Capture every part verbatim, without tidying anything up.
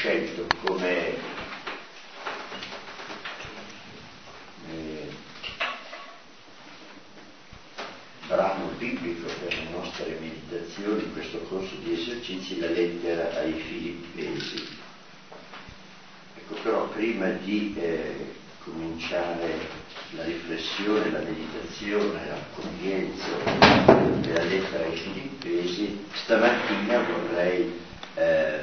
scelto come eh, brano biblico per le nostre meditazioni in questo corso di esercizi la lettera ai Filippesi. Ecco, però prima di eh, cominciare la riflessione, la meditazione, l'accoglienza della lettera ai Filippesi, stamattina vorrei eh,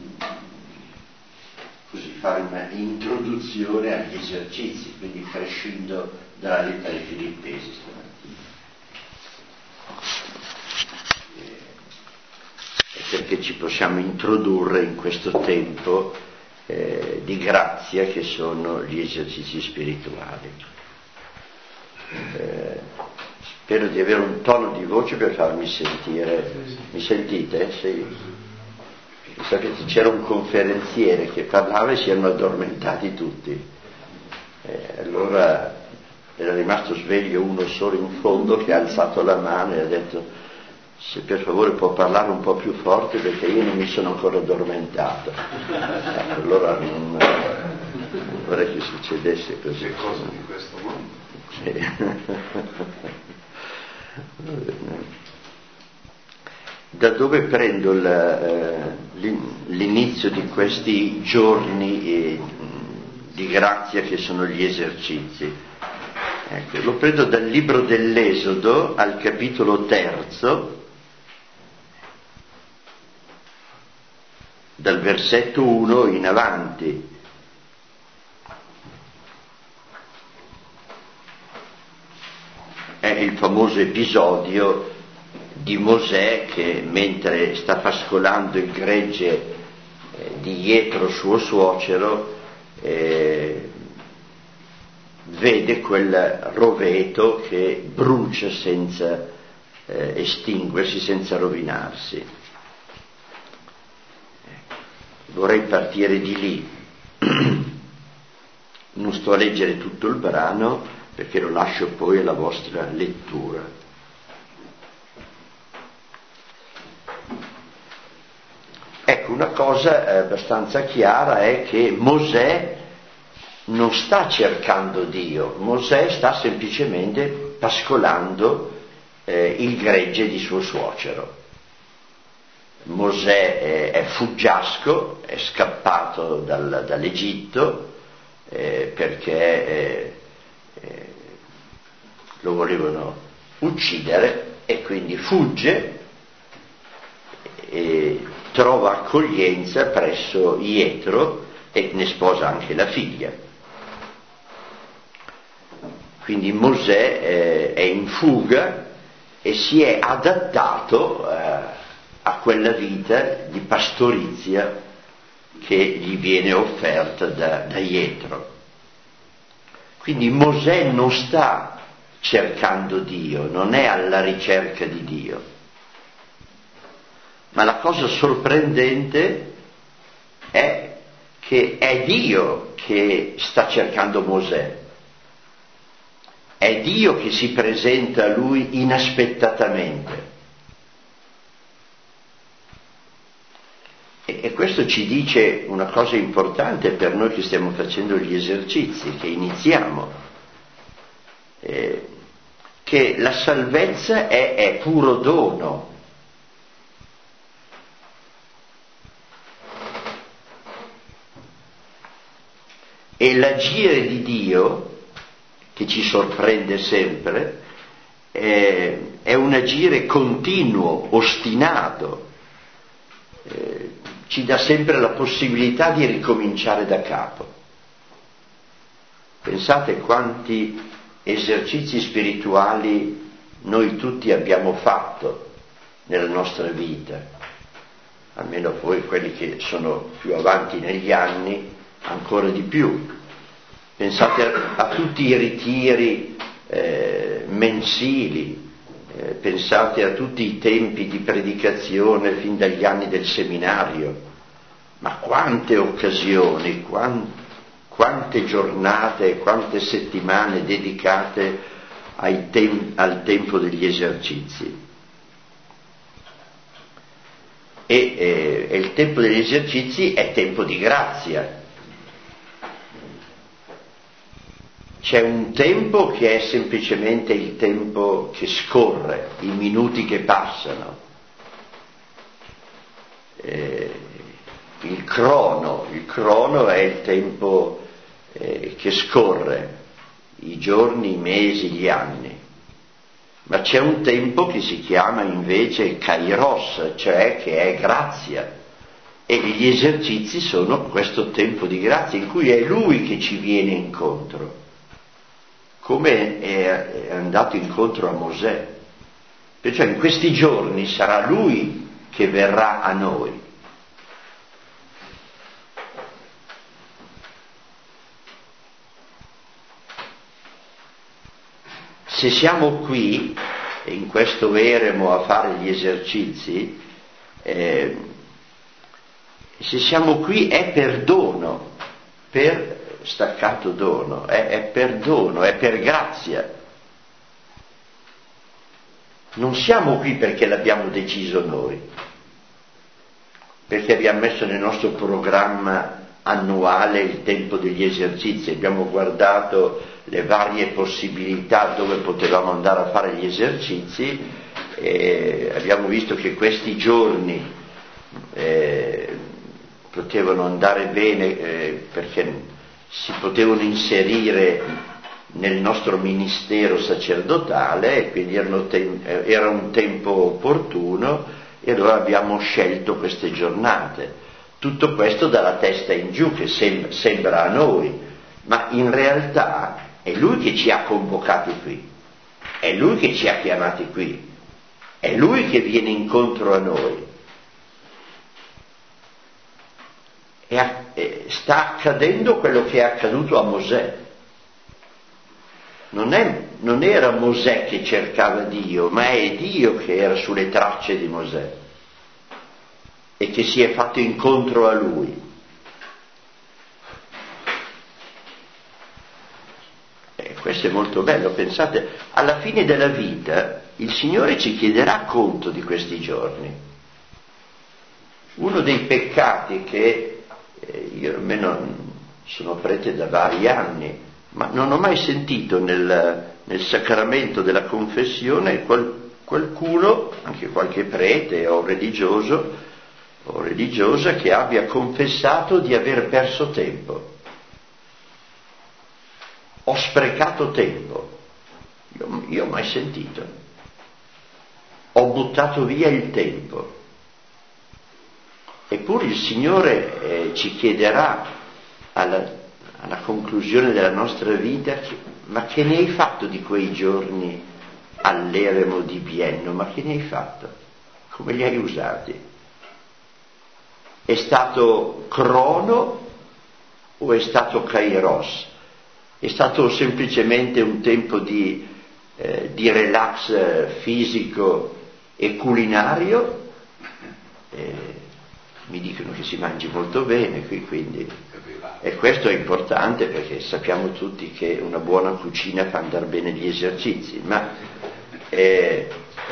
così fare una introduzione agli esercizi, quindi prescindo dalla lettera ai Filippesi stamattina. Eh, perché ci possiamo introdurre in questo tempo eh, di grazia che sono gli esercizi spirituali. Eh, spero di avere un tono di voce per farmi sentire. Mi sentite? Sì. Sapete, c'era un conferenziere che parlava e si erano addormentati tutti. Eh, allora era rimasto sveglio uno solo in fondo che ha alzato la mano e ha detto: se per favore può parlare un po' più forte perché io non mi sono ancora addormentato. Eh, allora non, non vorrei che succedesse così. Che cosa di questo mondo? Sì. Da dove prendo la, eh, l'inizio di questi giorni eh, di grazia che sono gli esercizi? Ecco, lo prendo dal libro dell'Esodo al capitolo terzo, dal versetto uno in avanti. È il famoso episodio di Mosè che mentre sta pascolando il gregge eh, di Jetro suo suocero eh, vede quel roveto che brucia senza eh, estinguersi, senza rovinarsi. Vorrei partire di lì. Non sto a leggere tutto il brano perché lo lascio poi alla vostra lettura. Ecco, una cosa abbastanza chiara è che Mosè non sta cercando Dio, Mosè sta semplicemente pascolando eh, il gregge di suo suocero. Mosè è, è fuggiasco, è scappato dal, dall'Egitto eh, perché eh, eh, lo volevano uccidere e quindi fugge e trova accoglienza presso Jetro e ne sposa anche la figlia. Quindi Mosè eh, è in fuga e si è adattato eh, a quella vita di pastorizia che gli viene offerta da, da Jetro. Quindi Mosè non sta cercando Dio, non è alla ricerca di Dio. Ma la cosa sorprendente è che è Dio che sta cercando Mosè. È Dio che si presenta a lui inaspettatamente. E, e questo ci dice una cosa importante per noi che stiamo facendo gli esercizi, che iniziamo. Eh, che la salvezza è, è puro dono. E l'agire di Dio, che ci sorprende sempre, è, è un agire continuo, ostinato, eh, ci dà sempre la possibilità di ricominciare da capo. Pensate quanti esercizi spirituali noi tutti abbiamo fatto nella nostra vita, almeno voi quelli che sono più avanti negli anni, ancora di più. Pensate a, a tutti i ritiri eh, mensili, eh, pensate a tutti i tempi di predicazione fin dagli anni del seminario, ma quante occasioni, quant, quante giornate, quante settimane dedicate ai tem- al tempo degli esercizi. e, e, e il tempo degli esercizi è tempo di grazia. C'è un tempo che è semplicemente il tempo che scorre, i minuti che passano, eh, il crono, il crono è il tempo eh, che scorre, i giorni, i mesi, gli anni. Ma c'è un tempo che si chiama invece kairos, cioè che è grazia, e gli esercizi sono questo tempo di grazia in cui è Lui che ci viene incontro, come è andato incontro a Mosè. Perciò in questi giorni sarà Lui che verrà a noi. Se siamo qui, in questo eremo a fare gli esercizi, eh, se siamo qui è per dono, per staccato dono, è, è per dono, è per grazia. Non siamo qui perché l'abbiamo deciso noi, perché abbiamo messo nel nostro programma annuale il tempo degli esercizi, abbiamo guardato le varie possibilità dove potevamo andare a fare gli esercizi e abbiamo visto che questi giorni eh, potevano andare bene eh, perché si potevano inserire nel nostro ministero sacerdotale e quindi erano tem- era un tempo opportuno e allora abbiamo scelto queste giornate. Tutto questo dalla testa in giù, che sem- sembra a noi, ma in realtà è Lui che ci ha convocati qui, è Lui che ci ha chiamati qui, è Lui che viene incontro a noi. E a- e sta accadendo quello che è accaduto a Mosè. Non, è, non era Mosè che cercava Dio, ma è Dio che era sulle tracce di Mosè e che si è fatto incontro a lui. E questo è molto bello, pensate, alla fine della vita il Signore ci chiederà conto di questi giorni. Uno dei peccati che eh, io almeno sono prete da vari anni, ma non ho mai sentito nel, nel sacramento della confessione qual, qualcuno, anche qualche prete o religioso o religiosa, che abbia confessato di aver perso tempo. Ho sprecato tempo. Io, io ho mai sentito. Ho buttato via il tempo. Eppure il Signore eh, ci chiederà alla, alla conclusione della nostra vita, che, ma che ne hai fatto di quei giorni all'eremo di Bienno? Ma che ne hai fatto? Come li hai usati? È stato crono o è stato kairos? È stato semplicemente un tempo di, eh, di relax fisico e culinario? Eh, mi dicono che si mangi molto bene qui, quindi, e questo è importante perché sappiamo tutti che una buona cucina fa andare bene gli esercizi, ma eh,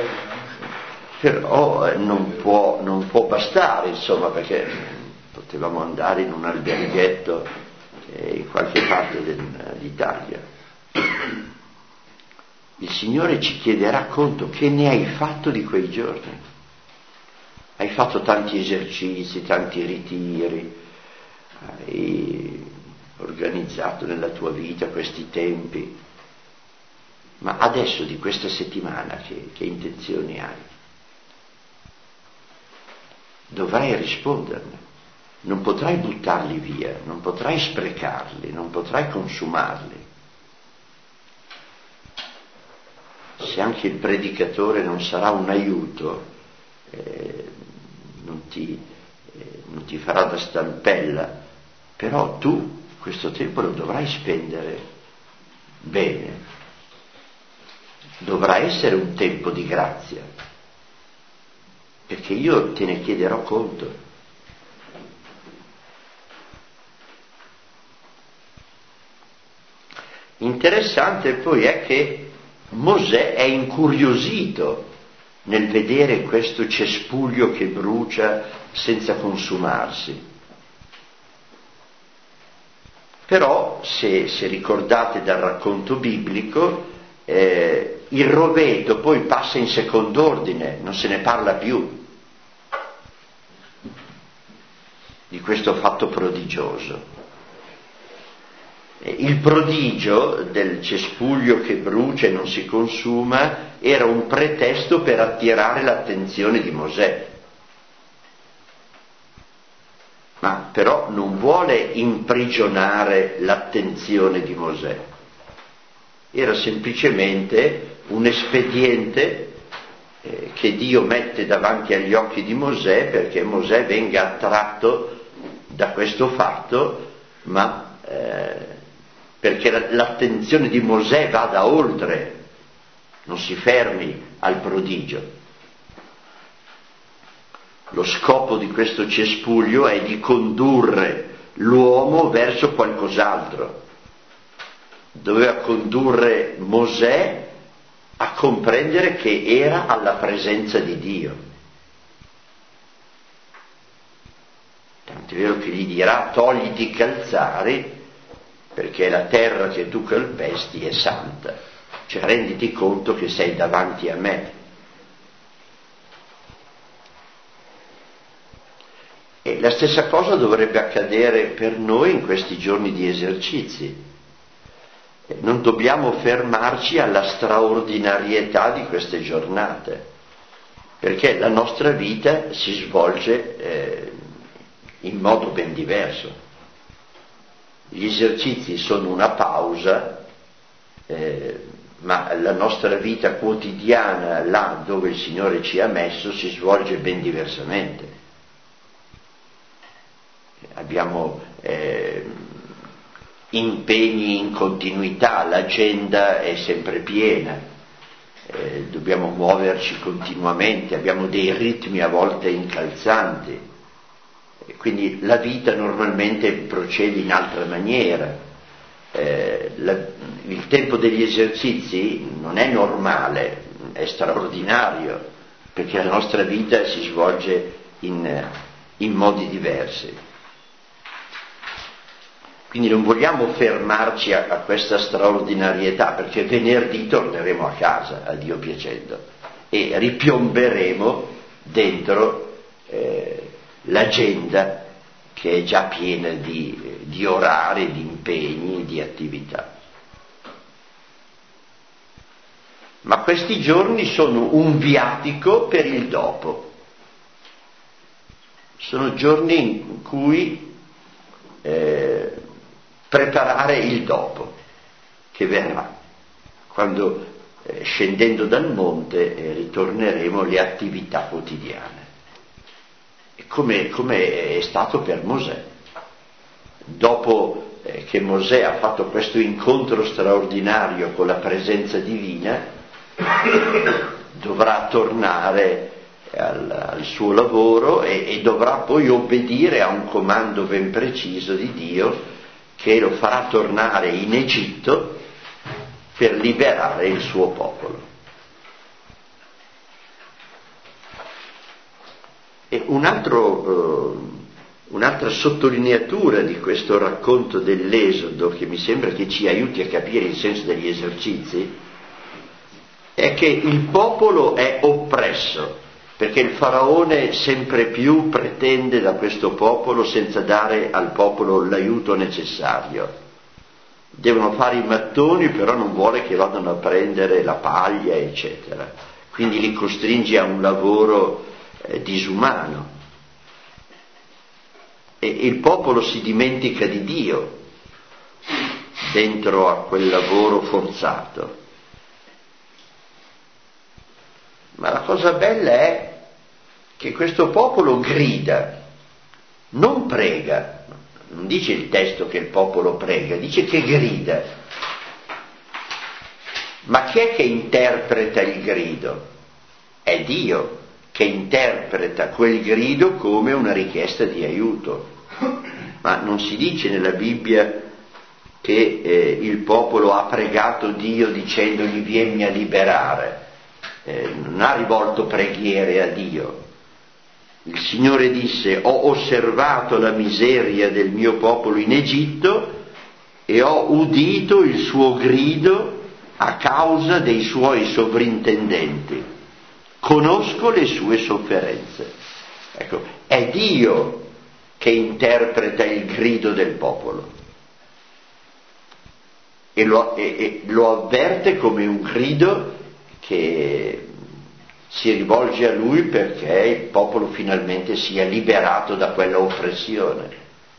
però eh, non può, non può bastare, insomma, perché potevamo andare in un alberghetto eh, in qualche parte dell'Italia. Il Signore ci chiederà conto: che ne hai fatto di quei giorni? Hai fatto tanti esercizi, tanti ritiri, hai organizzato nella tua vita questi tempi, ma adesso di questa settimana che, che intenzioni hai? Dovrai risponderne, non potrai buttarli via, non potrai sprecarli, non potrai consumarli. Se anche il predicatore non sarà un aiuto, eh, non, ti, eh, non ti farà da stampella, però tu questo tempo lo dovrai spendere bene, dovrà essere un tempo di grazia, perché io te ne chiederò conto. Interessante poi è che Mosè è incuriosito nel vedere questo cespuglio che brucia senza consumarsi. Però, se, se ricordate dal racconto biblico, eh, il roveto poi passa in second'ordine, non se ne parla più di questo fatto prodigioso. Il prodigio del cespuglio che brucia e non si consuma era un pretesto per attirare l'attenzione di Mosè. Ma però non vuole imprigionare l'attenzione di Mosè. Era semplicemente un espediente eh, che Dio mette davanti agli occhi di Mosè perché Mosè venga attratto da questo fatto, ma eh, perché l'attenzione di Mosè vada oltre, non si fermi al prodigio. Lo scopo di questo cespuglio è di condurre l'uomo verso qualcos'altro. Doveva condurre Mosè a comprendere che era alla presenza di Dio. Tant'è vero che gli dirà: togliti i calzari, perché la terra che tu calpesti è santa, cioè renditi conto che sei davanti a me. E la stessa cosa dovrebbe accadere per noi in questi giorni di esercizi. Non dobbiamo fermarci alla straordinarietà di queste giornate, perché la nostra vita si svolge eh, in modo ben diverso. Gli esercizi sono una pausa, eh, ma la nostra vita quotidiana, là dove il Signore ci ha messo, si svolge ben diversamente. Abbiamo eh, impegni in continuità, l'agenda è sempre piena, eh, dobbiamo muoverci continuamente, abbiamo dei ritmi a volte incalzanti. Quindi la vita normalmente procede in altra maniera. Eh, la, il tempo degli esercizi non è normale, è straordinario, perché la nostra vita si svolge in, in modi diversi. Quindi non vogliamo fermarci a, a questa straordinarietà, perché venerdì torneremo a casa, a Dio piacendo, e ripiomberemo dentro eh, l'agenda che è già piena di, di orari, di impegni, di attività. Ma questi giorni sono un viatico per il dopo. Sono giorni in cui eh, preparare il dopo che verrà, quando eh, scendendo dal monte eh, ritorneremo alle attività quotidiane. Come, come è stato per Mosè. Dopo eh, che Mosè ha fatto questo incontro straordinario con la presenza divina, dovrà tornare al, al suo lavoro e, e dovrà poi obbedire a un comando ben preciso di Dio che lo farà tornare in Egitto per liberare il suo popolo. E un altro, eh, un'altra sottolineatura di questo racconto dell'Esodo, che mi sembra che ci aiuti a capire il senso degli esercizi, è che il popolo è oppresso, perché il faraone sempre più pretende da questo popolo senza dare al popolo l'aiuto necessario. Devono fare i mattoni, però non vuole che vadano a prendere la paglia, eccetera. Quindi li costringe a un lavoro eh, disumano. E il popolo si dimentica di Dio dentro a quel lavoro forzato. Ma la cosa bella è che questo popolo grida, non prega. Non dice il testo che il popolo prega, dice che grida. Ma chi è che interpreta il grido? È Dio che interpreta quel grido come una richiesta di aiuto. Ma non si dice nella Bibbia che eh, il popolo ha pregato Dio dicendogli: vienmi a liberare. eh, non ha rivolto preghiere a Dio. Il Signore disse: ho osservato la miseria del mio popolo in Egitto e ho udito il suo grido a causa dei suoi sovrintendenti. Conosco le sue sofferenze. Ecco, è Dio che interpreta il grido del popolo e lo, e, e lo avverte come un grido che si rivolge a Lui perché il popolo finalmente sia liberato da quella oppressione.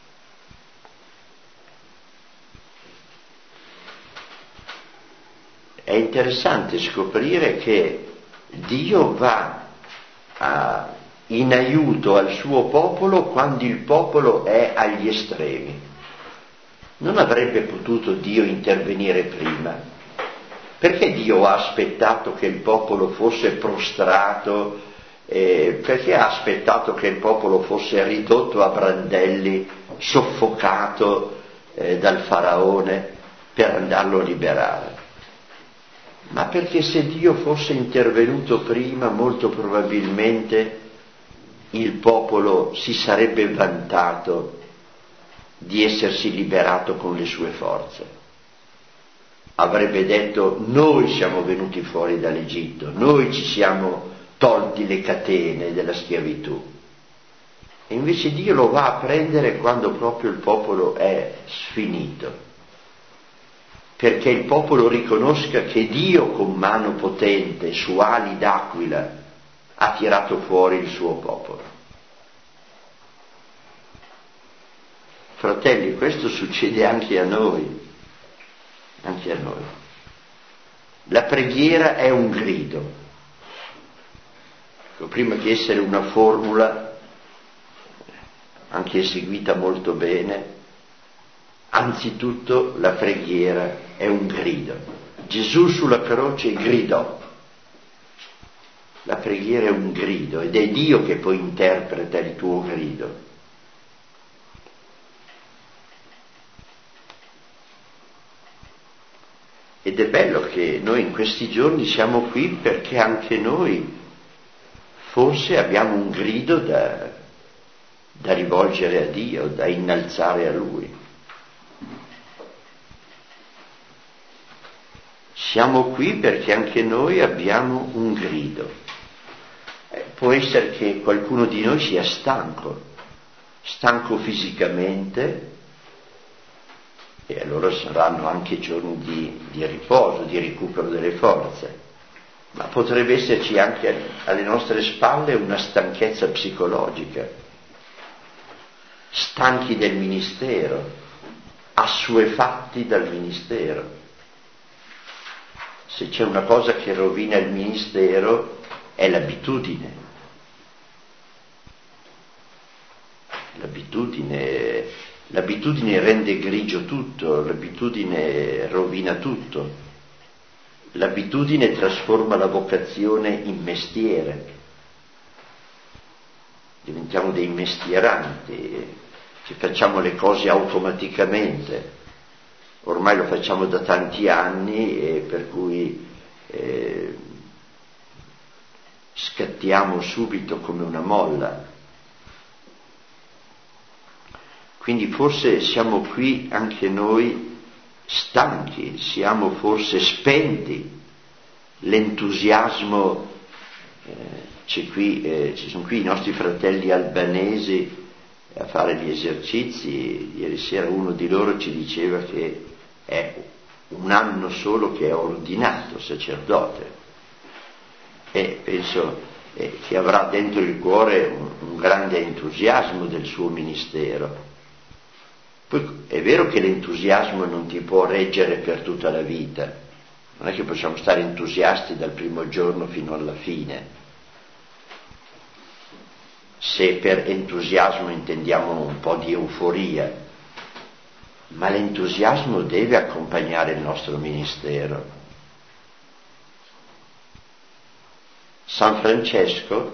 È interessante scoprire che Dio va a, in aiuto al suo popolo quando il popolo è agli estremi. Non avrebbe potuto Dio intervenire prima? Perché Dio ha aspettato che il popolo fosse prostrato? Eh, perché ha aspettato che il popolo fosse ridotto a brandelli, soffocato eh, dal faraone per andarlo a liberare? Ma perché se Dio fosse intervenuto prima, molto probabilmente il popolo si sarebbe vantato di essersi liberato con le sue forze. Avrebbe detto: noi siamo venuti fuori dall'Egitto, noi ci siamo tolti le catene della schiavitù. E invece Dio lo va a prendere quando proprio il popolo è sfinito, perché il popolo riconosca che Dio con mano potente, su ali d'aquila, ha tirato fuori il suo popolo. Fratelli, questo succede anche a noi, anche a noi. La preghiera è un grido. Ecco, prima che essere una formula, anche eseguita molto bene, anzitutto la preghiera è un grido. Gesù sulla croce gridò. La preghiera è un grido ed è Dio che poi interpreta il tuo grido. Ed è bello che noi in questi giorni siamo qui perché anche noi forse abbiamo un grido da, da rivolgere a Dio, da innalzare a Lui. Siamo qui perché anche noi abbiamo un grido. Eh, può essere che qualcuno di noi sia stanco, stanco fisicamente, e allora saranno anche giorni di, di riposo, di recupero delle forze, ma potrebbe esserci anche alle nostre spalle una stanchezza psicologica, stanchi del ministero, assuefatti dal ministero. Se c'è una cosa che rovina il ministero è l'abitudine. L'abitudine, l'abitudine rende grigio tutto, l'abitudine rovina tutto. L'abitudine trasforma la vocazione in mestiere. Diventiamo dei mestieranti, che facciamo le cose automaticamente. Ormai lo facciamo da tanti anni e per cui eh, scattiamo subito come una molla. Quindi forse siamo qui anche noi stanchi, siamo forse spenti, l'entusiasmo, eh, c'è qui, eh, ci sono qui i nostri fratelli albanesi a fare gli esercizi. Ieri sera uno di loro ci diceva che è un anno solo che è ordinato sacerdote e penso eh, che avrà dentro il cuore un, un grande entusiasmo del suo ministero. Poi è vero che l'entusiasmo non ti può reggere per tutta la vita, non è che possiamo stare entusiasti dal primo giorno fino alla fine, se per entusiasmo intendiamo un po' di euforia, ma l'entusiasmo deve accompagnare il nostro ministero. San Francesco,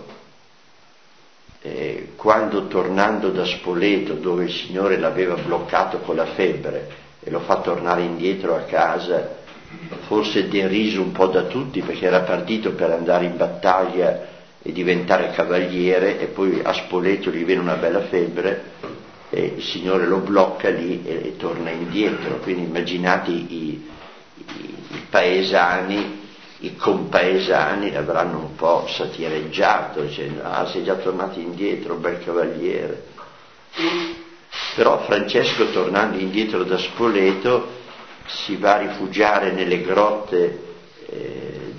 eh, quando tornando da Spoleto, dove il Signore l'aveva bloccato con la febbre e lo fa tornare indietro a casa, forse deriso un po' da tutti perché era partito per andare in battaglia e diventare cavaliere, e poi a Spoleto gli viene una bella febbre e il Signore lo blocca lì e, e torna indietro. Quindi immaginate i, i, i paesani, i compaesani avranno un po' satireggiato dicendo: ah, sei già tornato indietro, bel cavaliere. Però Francesco, tornando indietro da Spoleto, si va a rifugiare nelle grotte eh,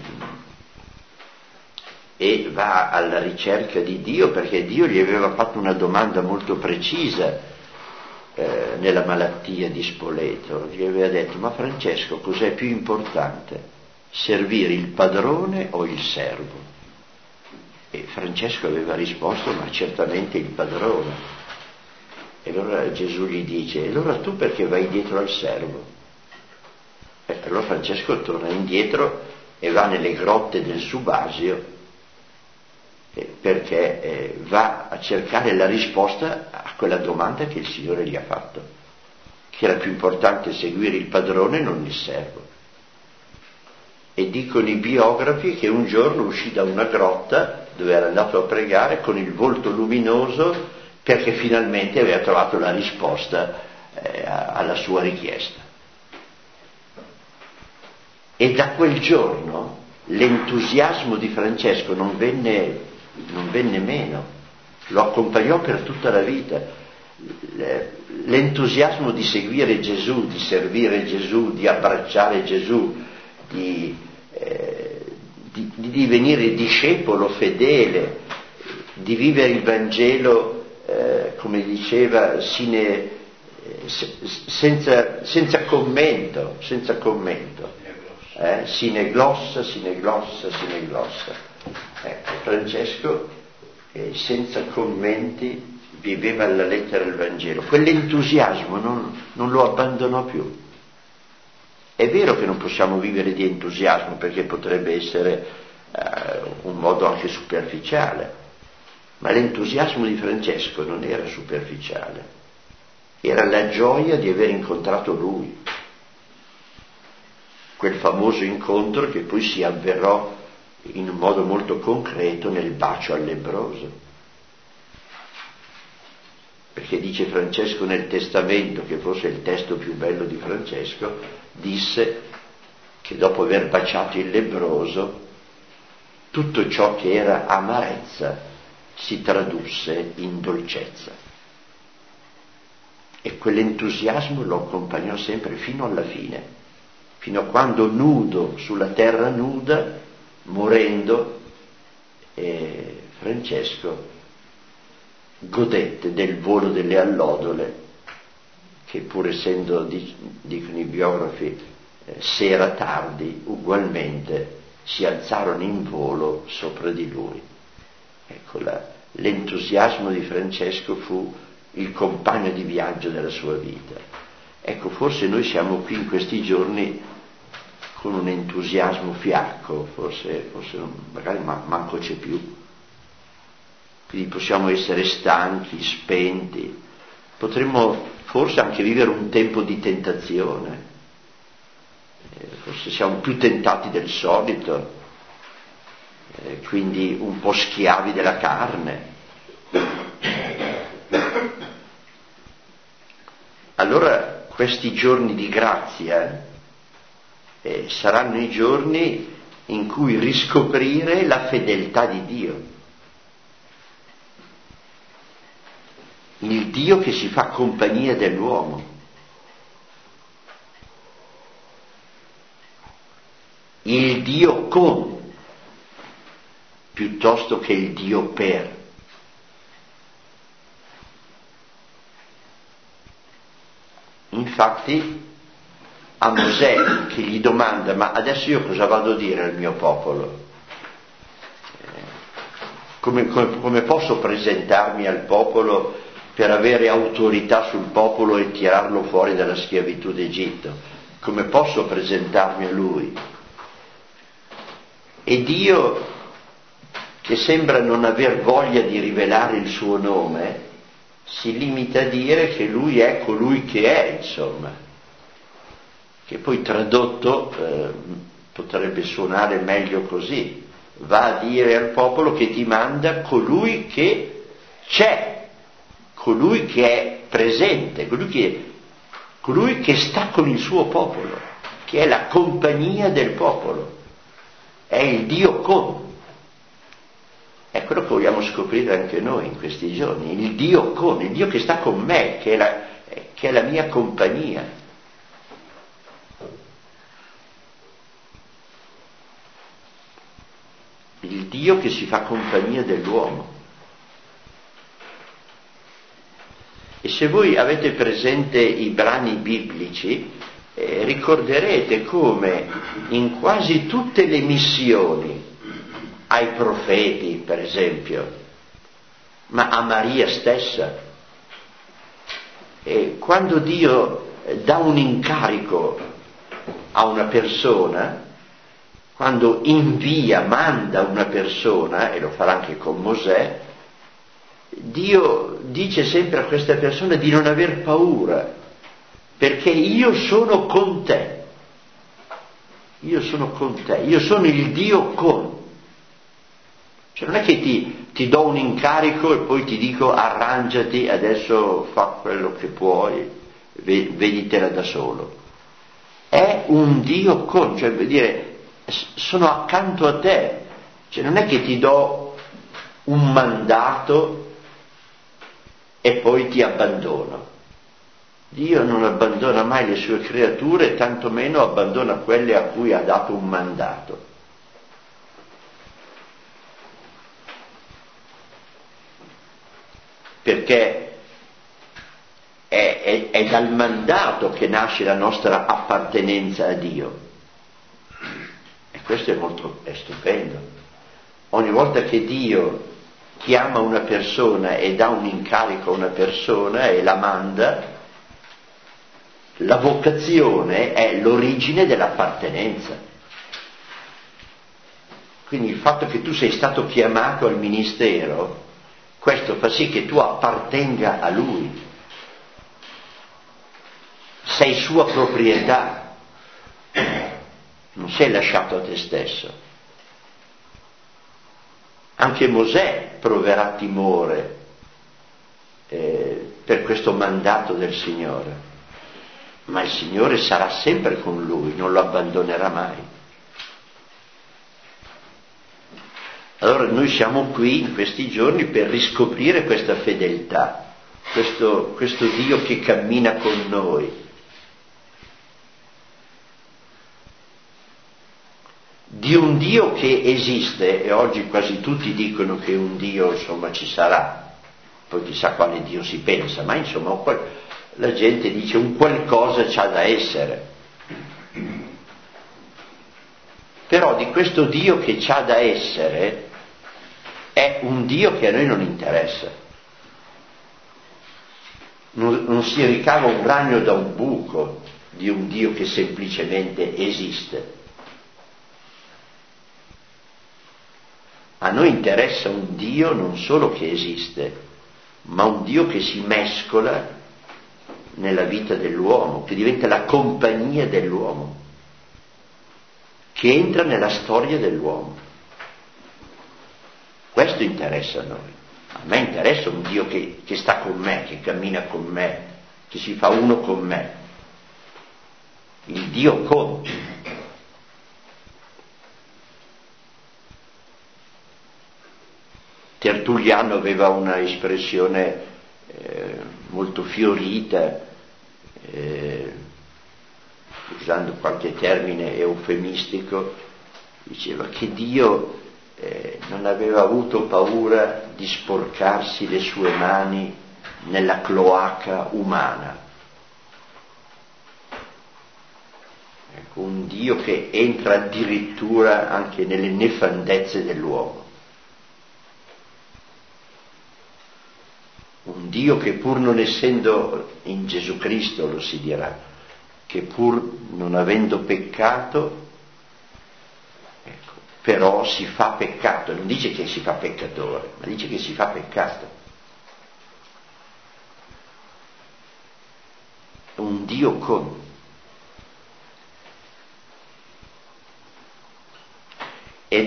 e va alla ricerca di Dio, perché Dio gli aveva fatto una domanda molto precisa eh, nella malattia di Spoleto. Gli aveva detto: ma Francesco, cos'è più importante, servire il padrone o il servo? E Francesco aveva risposto: ma certamente il padrone. E allora Gesù gli dice: e allora tu perché vai dietro al servo? E allora Francesco torna indietro e va nelle grotte del Subasio eh, perché eh, va a cercare la risposta a quella domanda che il Signore gli ha fatto, che era più importante seguire il padrone e non il servo. E dicono i biografi che un giorno uscì da una grotta dove era andato a pregare con il volto luminoso, perché finalmente aveva trovato la risposta eh, alla sua richiesta. E da quel giorno l'entusiasmo di Francesco non venne, non venne meno, lo accompagnò per tutta la vita. L'entusiasmo di seguire Gesù, di servire Gesù, di abbracciare Gesù, di, eh, di, di divenire discepolo fedele, di vivere il Vangelo Eh, come diceva, sine, eh, se, senza, senza commento, senza commento, eh? sine glossa, sine glossa, sine glossa. Ecco, Francesco eh, senza commenti viveva alla lettera il Vangelo. Quell'entusiasmo non, non lo abbandonò più. È vero che non possiamo vivere di entusiasmo, perché potrebbe essere eh, un modo anche superficiale. Ma l'entusiasmo di Francesco non era superficiale, era la gioia di aver incontrato lui, quel famoso incontro che poi si avverò in un modo molto concreto nel bacio al lebbroso. Perché dice Francesco nel Testamento, che forse è il testo più bello di Francesco, disse che dopo aver baciato il lebbroso, tutto ciò che era amarezza si tradusse in dolcezza. E quell'entusiasmo lo accompagnò sempre fino alla fine, fino a quando nudo sulla terra nuda, morendo, eh, Francesco godette del volo delle allodole, che pur essendo, dicono i biografi, eh, sera tardi, ugualmente si alzarono in volo sopra di lui. Ecco, la, l'entusiasmo di Francesco fu il compagno di viaggio della sua vita. Ecco, forse noi siamo qui in questi giorni con un entusiasmo fiacco, forse, forse non, magari man- manco c'è più. Quindi possiamo essere stanchi, spenti, potremmo forse anche vivere un tempo di tentazione, eh, forse siamo più tentati del solito, Eh, quindi un po' schiavi della carne. Allora questi giorni di grazia eh, saranno i giorni in cui riscoprire la fedeltà di Dio, il Dio che si fa compagnia dell'uomo, il Dio con piuttosto che il Dio per. Infatti a Mosè, che gli domanda: ma adesso io cosa vado a dire al mio popolo? Eh, come, come, come posso presentarmi al popolo per avere autorità sul popolo e tirarlo fuori dalla schiavitù d'Egitto? Come posso presentarmi a lui? E Dio, che sembra non aver voglia di rivelare il suo nome, si limita a dire che lui è colui che è, insomma. che poi tradotto eh, potrebbe suonare meglio così: va a dire al popolo che ti manda colui che c'è, colui che è presente, colui che, colui che sta con il suo popolo, che è la compagnia del popolo, è il Dio con. È quello che vogliamo scoprire anche noi in questi giorni, il Dio con, il Dio che sta con me, che è la, che è la mia compagnia. Il Dio che si fa compagnia dell'uomo. E se voi avete presente i brani biblici, eh, ricorderete come in quasi tutte le missioni, ai profeti per esempio, ma a Maria stessa, e quando Dio dà un incarico a una persona, quando invia, manda una persona, e lo farà anche con Mosè, Dio dice sempre a questa persona di non aver paura, perché io sono con te, io sono con te, io sono il Dio con. Cioè non è che ti, ti do un incarico e poi ti dico arrangiati, adesso fa quello che puoi, veditela da solo. È un Dio con, cioè vuol dire sono accanto a te, cioè non è che ti do un mandato e poi ti abbandono. Dio non abbandona mai le sue creature, tantomeno abbandona quelle a cui ha dato un mandato. Perché è, è, è dal mandato che nasce la nostra appartenenza a Dio. E questo è molto è stupendo. Ogni volta che Dio chiama una persona e dà un incarico a una persona e la manda, la vocazione è l'origine dell'appartenenza. Quindi il fatto che tu sei stato chiamato al ministero, questo fa sì che tu appartenga a Lui, sei sua proprietà, non sei lasciato a te stesso. Anche Mosè proverà timore eh, per questo mandato del Signore, ma il Signore sarà sempre con lui, non lo abbandonerà mai. Allora noi siamo qui in questi giorni per riscoprire questa fedeltà, questo, questo Dio che cammina con noi. Di un Dio che esiste, e oggi quasi tutti dicono che un Dio insomma ci sarà, poi chissà quale Dio si pensa, ma insomma la gente dice un qualcosa c'ha da essere. Però di questo Dio che c'ha da essere è un Dio che a noi non interessa. Non, non si ricava un ragno da un buco di un Dio che semplicemente esiste. A noi interessa un Dio non solo che esiste, ma un Dio che si mescola nella vita dell'uomo, che diventa la compagnia dell'uomo, che entra nella storia dell'uomo. Questo interessa a noi. A me interessa un Dio che, che sta con me, che cammina con me, che si fa uno con me. Il Dio con. Tertulliano aveva una espressione eh, molto fiorita, eh, usando qualche termine eufemistico, diceva che Dio eh, non aveva avuto paura di sporcarsi le sue mani nella cloaca umana. Ecco, un Dio che entra addirittura anche nelle nefandezze dell'uomo. Un Dio che pur non essendo in Gesù Cristo, lo si dirà, che pur non avendo peccato, ecco, però si fa peccato, non dice che si fa peccatore, ma dice che si fa peccato. Un Dio con.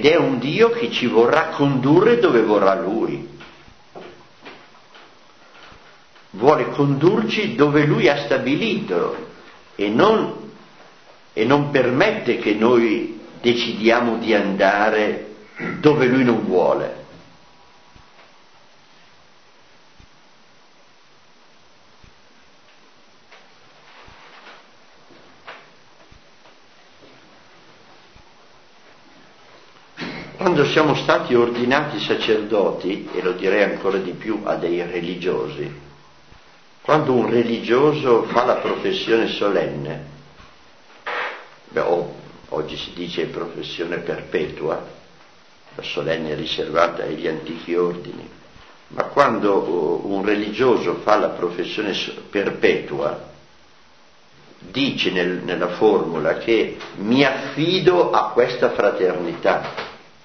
ed è un Dio che ci vorrà condurre dove vorrà Lui. Vuole condurci dove Lui ha stabilito e non, e non permette che noi decidiamo di andare dove Lui non vuole. Quando siamo stati ordinati sacerdoti, e lo direi ancora di più a dei religiosi, quando un religioso fa la professione solenne, beh, oh, oggi si dice professione perpetua, la solenne è riservata agli antichi ordini, ma quando oh, un religioso fa la professione perpetua, dice nel, nella formula che mi affido a questa fraternità.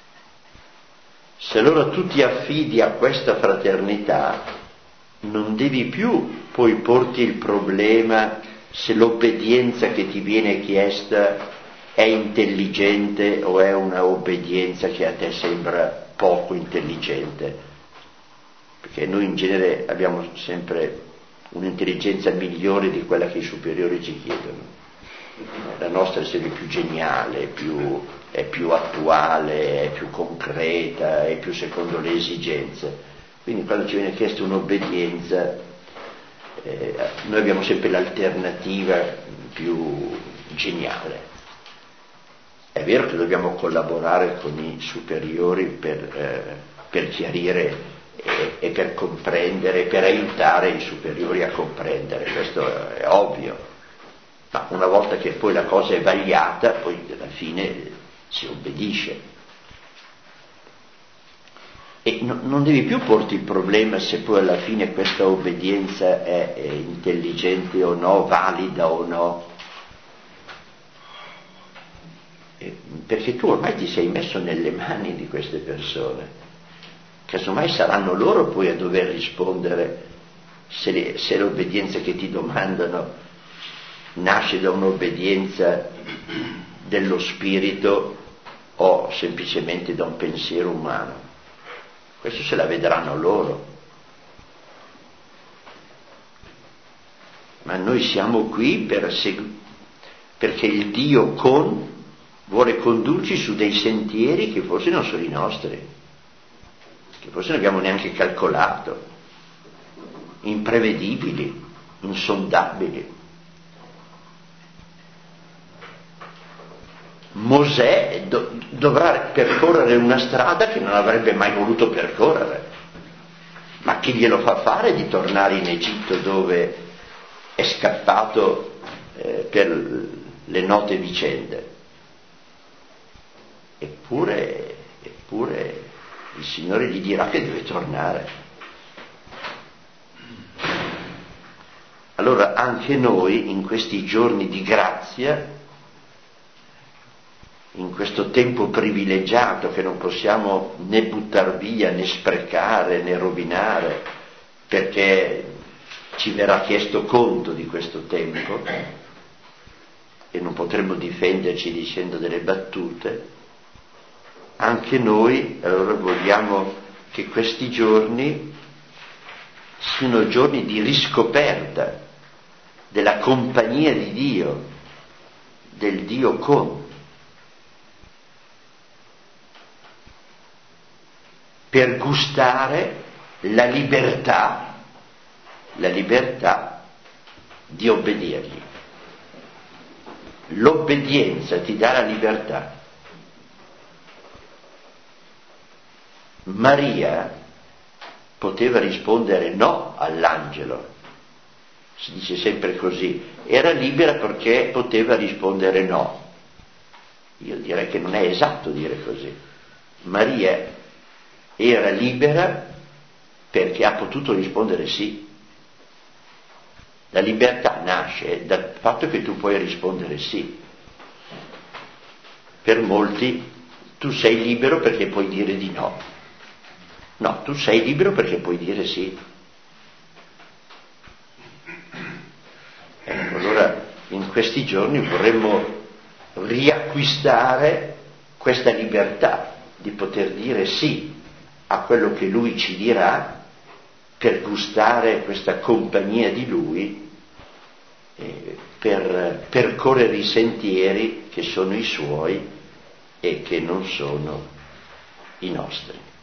Se allora tu ti affidi a questa fraternità, non devi più poi porti il problema se l'obbedienza che ti viene chiesta è intelligente o è una obbedienza che a te sembra poco intelligente, perché noi in genere abbiamo sempre un'intelligenza migliore di quella che i superiori ci chiedono. La nostra è sempre più geniale, più, è più attuale, è più concreta, è più secondo le esigenze. Quindi quando ci viene chiesta un'obbedienza, eh, noi abbiamo sempre l'alternativa più geniale. È vero che dobbiamo collaborare con i superiori per, eh, per chiarire e, e per comprendere, per aiutare i superiori a comprendere, questo è ovvio. Ma una volta che poi la cosa è vagliata, poi alla fine si obbedisce. E no, non devi più porti il problema se poi alla fine questa obbedienza è, è intelligente o no, valida o no. E, perché tu ormai ti sei messo nelle mani di queste persone. Casomai saranno loro poi a dover rispondere se, le, se l'obbedienza che ti domandano nasce da un'obbedienza dello spirito o semplicemente da un pensiero umano. Questo se la vedranno loro. Ma noi siamo qui per segu- perché il Dio con vuole condurci su dei sentieri che forse non sono i nostri, che forse non abbiamo neanche calcolato, imprevedibili, insondabili. Mosè do- dovrà percorrere una strada che non avrebbe mai voluto percorrere, ma chi glielo fa fare di tornare in Egitto dove è scappato eh, per le note vicende? Eppure, eppure il Signore gli dirà che deve tornare. Allora anche noi in questi giorni di grazia, in questo tempo privilegiato che non possiamo né buttar via, né sprecare, né rovinare, perché ci verrà chiesto conto di questo tempo e non potremo difenderci dicendo delle battute, anche noi allora vogliamo che questi giorni siano giorni di riscoperta della compagnia di Dio, del Dio con, per gustare la libertà, la libertà di obbedergli. L'obbedienza ti dà la libertà. Maria poteva rispondere no all'angelo, si dice sempre così, era libera perché poteva rispondere no. Io direi che non è esatto dire così. Maria era libera perché ha potuto rispondere sì. La libertà nasce dal fatto che tu puoi rispondere sì. Per molti tu sei libero perché puoi dire di no. No, tu sei libero perché puoi dire sì. Ecco, allora in questi giorni vorremmo riacquistare questa libertà di poter dire sì a quello che Lui ci dirà, per gustare questa compagnia di Lui, eh, per percorrere i sentieri che sono i Suoi e che non sono i nostri.